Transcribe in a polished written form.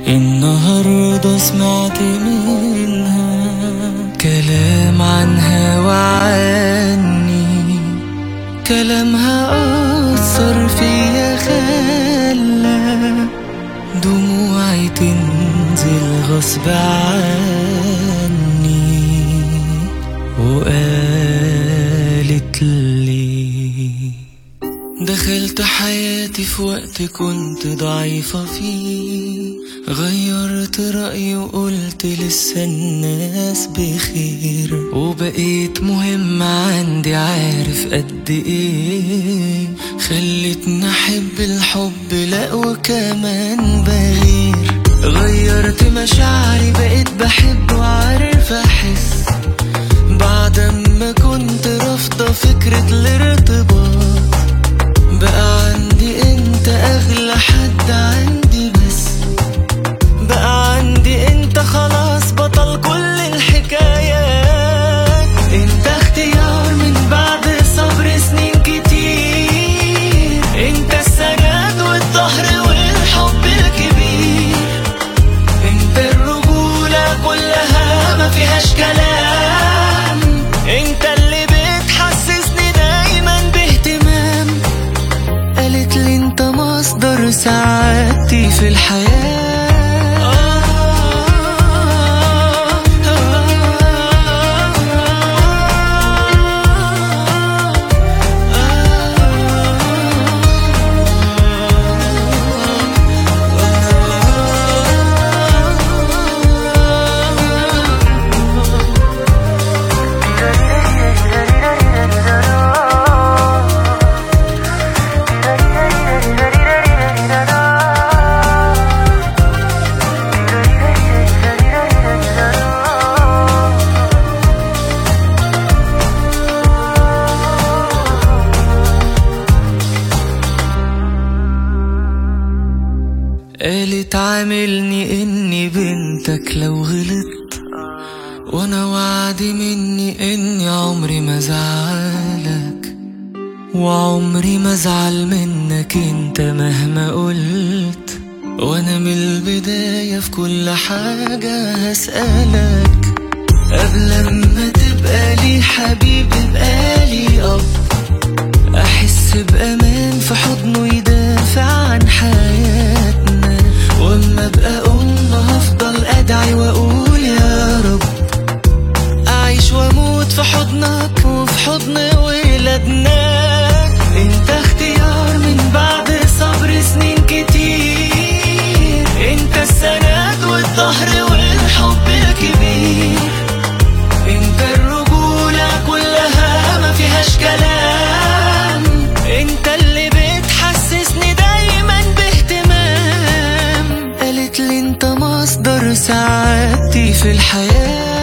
النهاردة سمعت منها كلام عنها وعني، كلامها أثر فيا خلى دموعي تنزل غصب عني، وقالت لي دخلت حياتي في وقت كنت ضعيفة فيه، غيرت رأيي وقلت لسه الناس بخير، وبقيت مهم عندي عارف قد ايه، خلتني احب الحب لا وكمان بغير، غيرت مشاعري بقيت بحب وعارف احس، بعد ما كنت رافضة فكرة الارتباط، بقى عندي انت اغلى حد عندي، بس بقى عندي انت خلاص بطل كل الحكايات، انت اختيار من بعد صبر سنين كتير، انت السند والظهر والحب الكبير، انت الرجولة كلها ما فيهاش كلام، انت اللي بتحسسني دايما باهتمام، قالت لي انت مصدر سعادتي في الحياة. قالت عاملني اني بنتك لو غلطت، وانا وعدي مني اني عمري ما زعلك، وعمري ما ازعل منك انت مهما قلت، وانا من البداية في كل حاجة هسألك، قبل ما تبقى لي حبيب ابقى لي اب، احس بامان في حضنه يدافع عن حياتنا، واما ابقى هفضل ادعي واقول يا رب، اعيش واموت في حضنك وفي حضن ولادنا، انت اختيار من بعد صبر سنين كتير، انت السند والظهر والحب الكبير، انت الرجولة كلها ما فيهاش كلام، انت اللي بتحسسني دايما باهتمام، قالت لي انت مصدر سعادتي في الحياة.